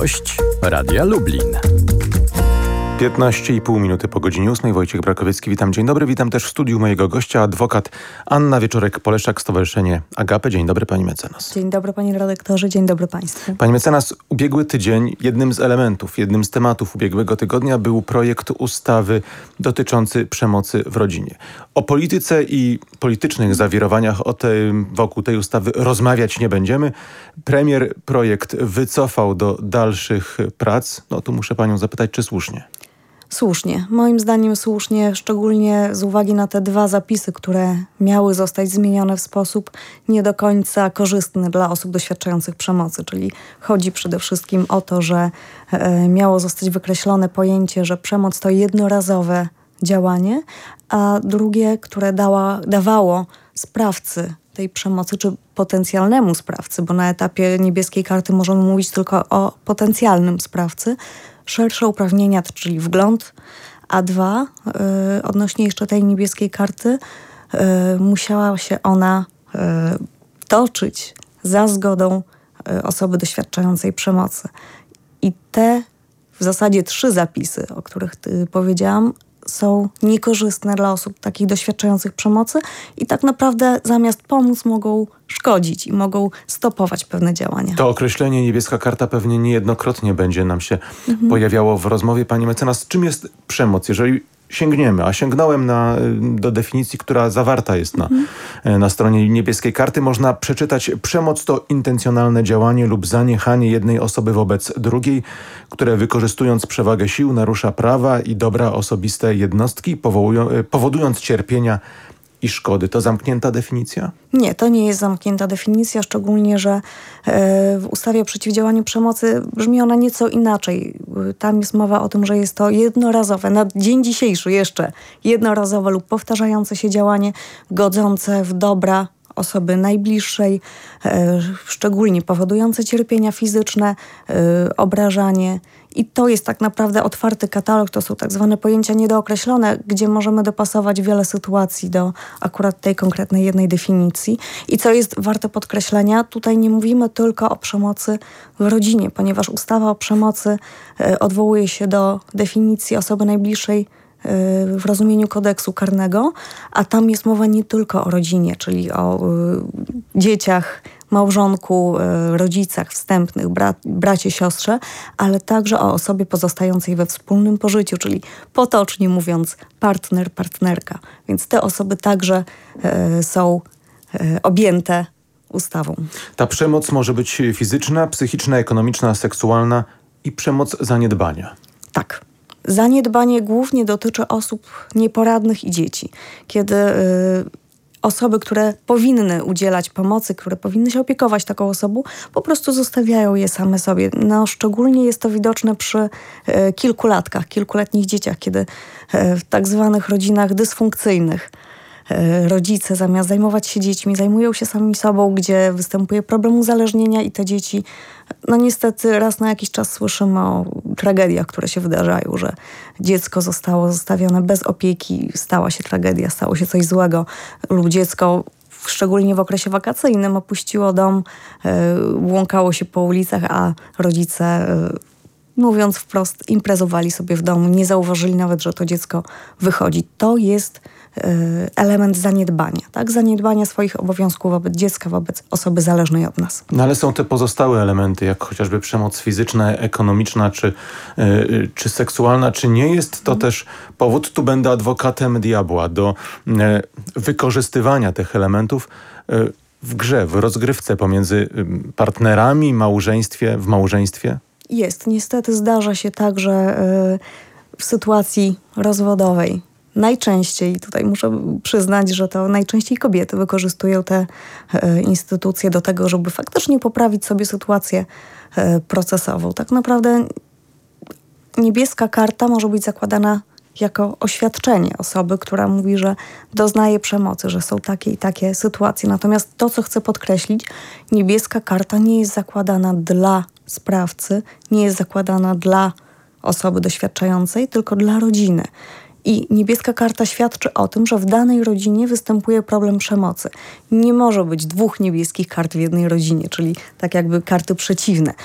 Gość Radia Lublin. 15,5 minuty po godzinie 8. Wojciech Brakowiecki, witam. Dzień dobry, witam też w studiu mojego gościa, adwokat Anna Wieczorek-Poleszak, Stowarzyszenie Agape. Dzień dobry, pani mecenas. Dzień dobry, panie redaktorze, dzień dobry państwu. Pani mecenas, ubiegły tydzień, jednym z tematów ubiegłego tygodnia był projekt ustawy dotyczący przemocy w rodzinie. O polityce i politycznych zawirowaniach wokół tej ustawy rozmawiać nie będziemy. Premier projekt wycofał do dalszych prac. No tu muszę panią zapytać, czy słusznie? Słusznie. Moim zdaniem słusznie, szczególnie z uwagi na te dwa zapisy, które miały zostać zmienione w sposób nie do końca korzystny dla osób doświadczających przemocy. Czyli chodzi przede wszystkim o to, że miało zostać wykreślone pojęcie, że przemoc to jednorazowe działanie, a drugie, które dawało sprawcy tej przemocy, czy potencjalnemu sprawcy, bo na etapie niebieskiej karty możemy mówić tylko o potencjalnym sprawcy, szersze uprawnienia, czyli wgląd, a dwa, odnośnie jeszcze tej niebieskiej karty, musiała się ona toczyć za zgodą osoby doświadczającej przemocy. I te w zasadzie 3 zapisy, o których powiedziałam, są niekorzystne dla osób takich doświadczających przemocy i tak naprawdę zamiast pomóc mogą szkodzić i mogą stopować pewne działania. To określenie niebieska karta pewnie niejednokrotnie będzie nam się pojawiało w rozmowie. Pani mecenas, czym jest przemoc? Jeżeli sięgniemy, a sięgnąłem do definicji, która zawarta jest na stronie niebieskiej karty, można przeczytać: przemoc to intencjonalne działanie lub zaniechanie jednej osoby wobec drugiej, które wykorzystując przewagę sił narusza prawa i dobra osobiste jednostki, powodując cierpienia i szkody. To zamknięta definicja? Nie, to nie jest zamknięta definicja, szczególnie, że w ustawie o przeciwdziałaniu przemocy brzmi ona nieco inaczej. Tam jest mowa o tym, że jest to jednorazowe, na dzień dzisiejszy jeszcze jednorazowe lub powtarzające się działanie godzące w dobra osoby najbliższej, szczególnie powodujące cierpienia fizyczne, obrażanie. I to jest tak naprawdę otwarty katalog, to są tak zwane pojęcia niedookreślone, gdzie możemy dopasować wiele sytuacji do akurat tej konkretnej jednej definicji. I co jest warte podkreślenia, tutaj nie mówimy tylko o przemocy w rodzinie, ponieważ ustawa o przemocy odwołuje się do definicji osoby najbliższej w rozumieniu kodeksu karnego, a tam jest mowa nie tylko o rodzinie, czyli o dzieciach, małżonku, rodzicach wstępnych, bracie, siostrze, ale także o osobie pozostającej we wspólnym pożyciu, czyli potocznie mówiąc partner, partnerka. Więc te osoby także są objęte ustawą. Ta przemoc może być fizyczna, psychiczna, ekonomiczna, seksualna i przemoc zaniedbania. Tak. Zaniedbanie głównie dotyczy osób nieporadnych i dzieci. Kiedy osoby, które powinny udzielać pomocy, które powinny się opiekować taką osobą, po prostu zostawiają je same sobie. No, szczególnie jest to widoczne przy kilkulatkach, kilkuletnich dzieciach, kiedy w tak zwanych rodzinach dysfunkcyjnych rodzice zamiast zajmować się dziećmi, zajmują się sami sobą, gdzie występuje problem uzależnienia i te dzieci, no niestety raz na jakiś czas słyszymy o tragediach, które się wydarzają, że dziecko zostało zostawione bez opieki, stała się tragedia, stało się coś złego lub dziecko szczególnie w okresie wakacyjnym opuściło dom, błąkało się po ulicach, a rodzice, mówiąc wprost, imprezowali sobie w domu, nie zauważyli nawet, że to dziecko wychodzi. To jest element zaniedbania, tak? Zaniedbania swoich obowiązków wobec dziecka, wobec osoby zależnej od nas. No ale są te pozostałe elementy, jak chociażby przemoc fizyczna, ekonomiczna czy seksualna. Czy nie jest to też powód, tu będę adwokatem diabła, do wykorzystywania tych elementów w grze, w rozgrywce pomiędzy partnerami, w małżeństwie? Jest. Niestety zdarza się tak, że w sytuacji rozwodowej najczęściej, tutaj muszę przyznać, że to najczęściej kobiety wykorzystują te instytucje do tego, żeby faktycznie poprawić sobie sytuację procesową. Tak naprawdę niebieska karta może być zakładana jako oświadczenie osoby, która mówi, że doznaje przemocy, że są takie i takie sytuacje. Natomiast to, co chcę podkreślić, niebieska karta nie jest zakładana dla sprawcy, nie jest zakładana dla osoby doświadczającej, tylko dla rodziny. I niebieska karta świadczy o tym, że w danej rodzinie występuje problem przemocy. Nie może być 2 niebieskich kart w jednej rodzinie, czyli tak jakby karty przeciwne.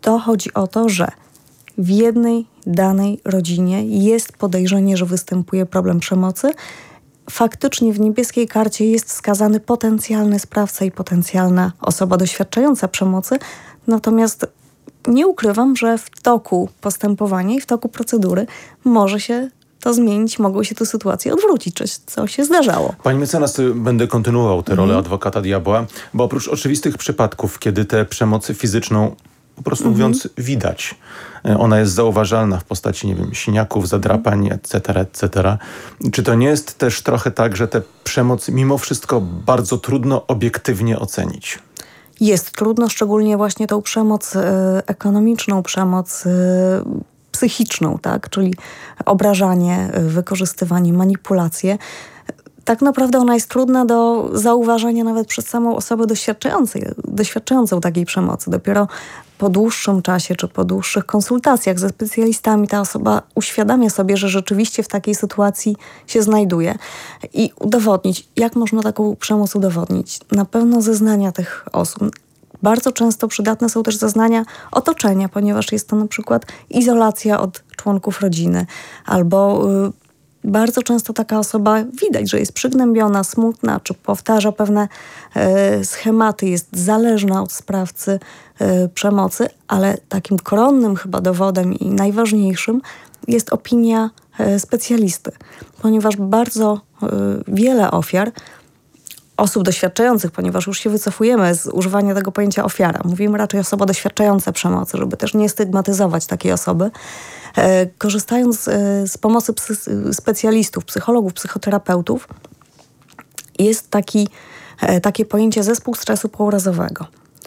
To chodzi o to, że w jednej danej rodzinie jest podejrzenie, że występuje problem przemocy. Faktycznie w niebieskiej karcie jest wskazany potencjalny sprawca i potencjalna osoba doświadczająca przemocy. Natomiast nie ukrywam, że w toku postępowania i w toku procedury może się to zmienić, mogą się te sytuacje odwrócić, co się zdarzało. Pani mecenas, będę kontynuował tę rolę adwokata diabła, bo oprócz oczywistych przypadków, kiedy tę przemoc fizyczną, po prostu mówiąc, widać, ona jest zauważalna w postaci, nie wiem, siniaków, zadrapań, etc. Czy to nie jest też trochę tak, że tę przemoc mimo wszystko bardzo trudno obiektywnie ocenić? Jest trudno, szczególnie właśnie tą przemoc ekonomiczną, przemoc psychiczną, tak? Czyli obrażanie, wykorzystywanie, manipulacje. Tak naprawdę ona jest trudna do zauważenia nawet przez samą osobę doświadczającą takiej przemocy. Dopiero po dłuższym czasie czy po dłuższych konsultacjach ze specjalistami ta osoba uświadamia sobie, że rzeczywiście w takiej sytuacji się znajduje. I udowodnić, jak można taką przemoc udowodnić? Na pewno zeznania tych osób. Bardzo często przydatne są też zeznania otoczenia, ponieważ jest to na przykład izolacja od członków rodziny albo bardzo często taka osoba widać, że jest przygnębiona, smutna, czy powtarza pewne schematy, jest zależna od sprawcy przemocy, ale takim koronnym chyba dowodem i najważniejszym jest opinia specjalisty, ponieważ bardzo wiele ofiar, osób doświadczających, ponieważ już się wycofujemy z używania tego pojęcia ofiara. Mówimy raczej osoba doświadczająca przemocy, żeby też nie stygmatyzować takiej osoby. Korzystając z pomocy specjalistów, psychologów, psychoterapeutów, jest takie pojęcie zespół stresu pourazowego.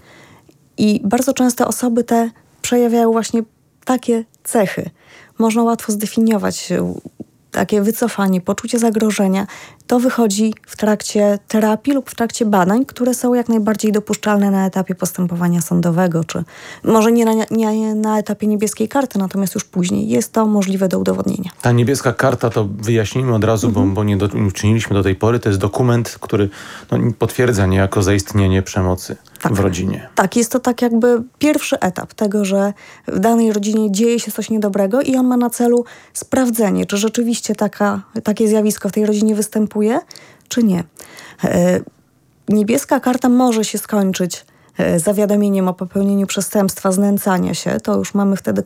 I bardzo często osoby te przejawiają właśnie takie cechy. Można łatwo zdefiniować takie wycofanie, poczucie zagrożenia. To wychodzi w trakcie terapii lub w trakcie badań, które są jak najbardziej dopuszczalne na etapie postępowania sądowego, czy może nie na etapie niebieskiej karty, natomiast już później jest to możliwe do udowodnienia. Ta niebieska karta, to wyjaśnijmy od razu, bo nie uczyniliśmy do tej pory, to jest dokument, który potwierdza niejako zaistnienie przemocy w rodzinie. Tak, jest to tak jakby pierwszy etap tego, że w danej rodzinie dzieje się coś niedobrego i on ma na celu sprawdzenie, czy rzeczywiście takie zjawisko w tej rodzinie występuje, czy nie. Niebieska karta może się skończyć zawiadomieniem o popełnieniu przestępstwa, znęcania się. To już mamy wtedy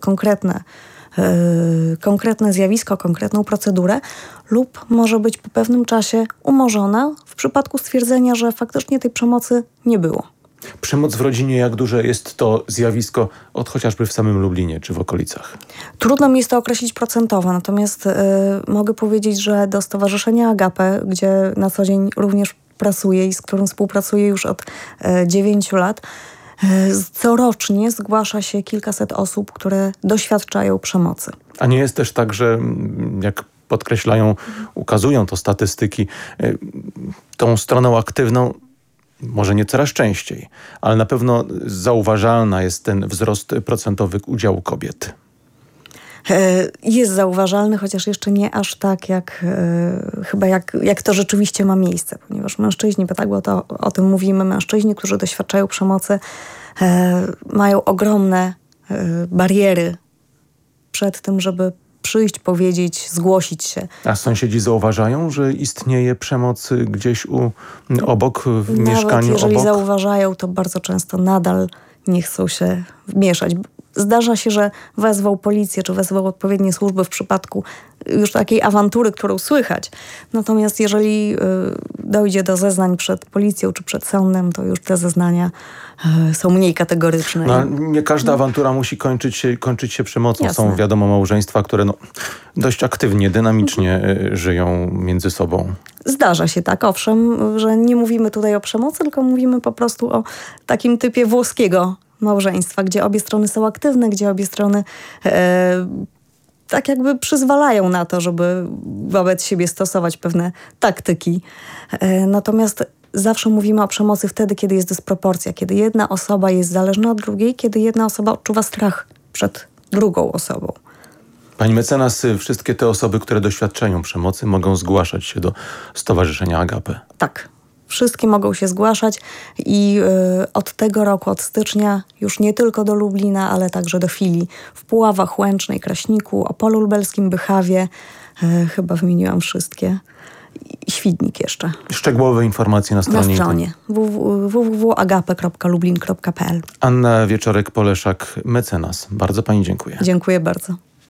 konkretne zjawisko, konkretną procedurę, lub może być po pewnym czasie umorzona w przypadku stwierdzenia, że faktycznie tej przemocy nie było. Przemoc w rodzinie, jak duże jest to zjawisko chociażby w samym Lublinie czy w okolicach? Trudno mi jest to określić procentowo, natomiast mogę powiedzieć, że do Stowarzyszenia Agape, gdzie na co dzień również pracuję i z którym współpracuję już od 9 lat, corocznie zgłasza się kilkaset osób, które doświadczają przemocy. A nie jest też tak, że jak podkreślają, ukazują to statystyki, tą stroną aktywną może nie coraz częściej, ale na pewno zauważalna jest ten wzrost procentowy udziału kobiet. Jest zauważalny, chociaż jeszcze nie aż tak, jak to rzeczywiście ma miejsce, ponieważ mężczyźni, bo tak o tym mówimy, mężczyźni, którzy doświadczają przemocy, mają ogromne bariery przed tym, żeby przyjść, powiedzieć, zgłosić się. A sąsiedzi zauważają, że istnieje przemoc gdzieś obok, w mieszkaniu obok? Nawet jeżeli zauważają, to bardzo często nadal nie chcą się wmieszać. Zdarza się, że wezwał policję, czy wezwał odpowiednie służby w przypadku już takiej awantury, którą słychać. Natomiast jeżeli dojdzie do zeznań przed policją, czy przed sądem, to już te zeznania są mniej kategoryczne. No, nie każda awantura musi kończyć się przemocą. Jasne. Są wiadomo małżeństwa, które dość aktywnie, dynamicznie żyją między sobą. Zdarza się tak, owszem, że nie mówimy tutaj o przemocy, tylko mówimy po prostu o takim typie włoskiego małżeństwa, gdzie obie strony są aktywne, gdzie obie strony tak jakby przyzwalają na to, żeby wobec siebie stosować pewne taktyki. Natomiast zawsze mówimy o przemocy wtedy, kiedy jest dysproporcja, kiedy jedna osoba jest zależna od drugiej, kiedy jedna osoba odczuwa strach przed drugą osobą. Pani mecenas, wszystkie te osoby, które doświadczają przemocy, mogą zgłaszać się do Stowarzyszenia Agape. Tak. Wszystkie mogą się zgłaszać i od tego roku, od stycznia już nie tylko do Lublina, ale także do filii w Puławach, Łęcznej, Kraśniku, Opolu Lubelskim, Bychawie. Chyba wymieniłam wszystkie. I Świdnik jeszcze. Szczegółowe informacje na stronie www.agape.lublin.pl. Anna Wieczorek-Poleszak, mecenas. Bardzo pani dziękuję. Dziękuję bardzo.